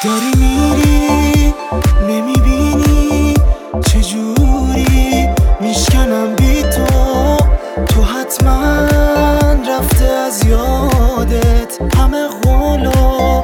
داری میری نمیبینی چجوری میشکنم بی تو حتما رفته از یادت همه قول و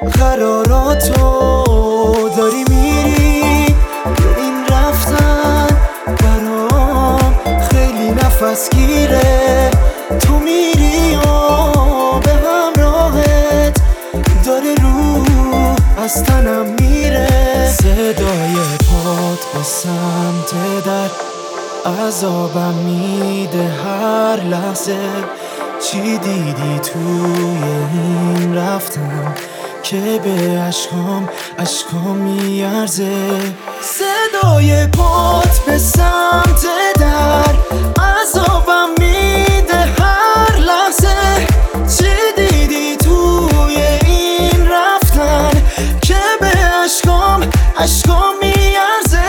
قراراتو. داری میری یا این رفتن برام خیلی نفس گیره. تو میری و به همراهت داره روح از تنم میره. صدای پات به سمت در عذابم میده هر لحظه. چی دیدی توی این رفتن که به عشقام میارزه؟ صدای پات به سمت در عذابم میده هر لحظه. چی دیدی توی این رفتن که به عشقام میارزه؟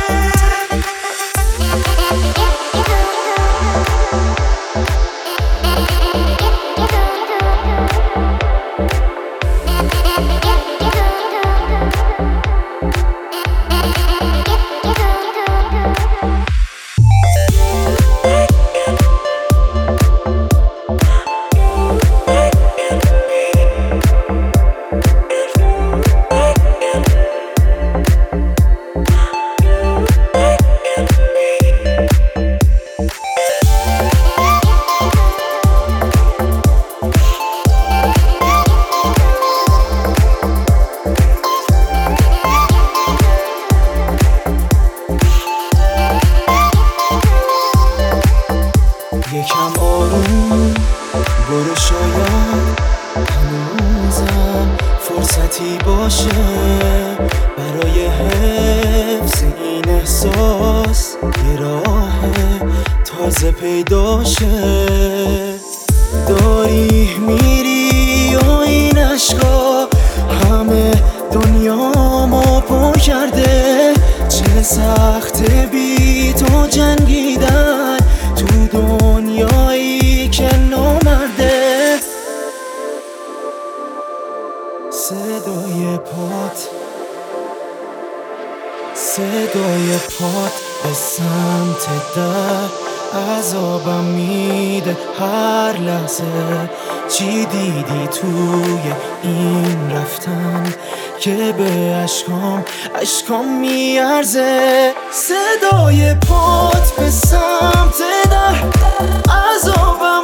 یکم آروم برو، شاید هنوزم فرصتی باشه برای حفظ این احساس. یه راه تازه پیدا شه. داری میری و این عشقا همه دنیامو پر کرده. چه سخته بی تو جنگیدن تو دنیایی که نامرده. صدای پات به سمت در عذابم میده هر لحظه. چی دیدی توی این رفتن که به عشقام میارزه؟ صدای پات به سمت در عذابم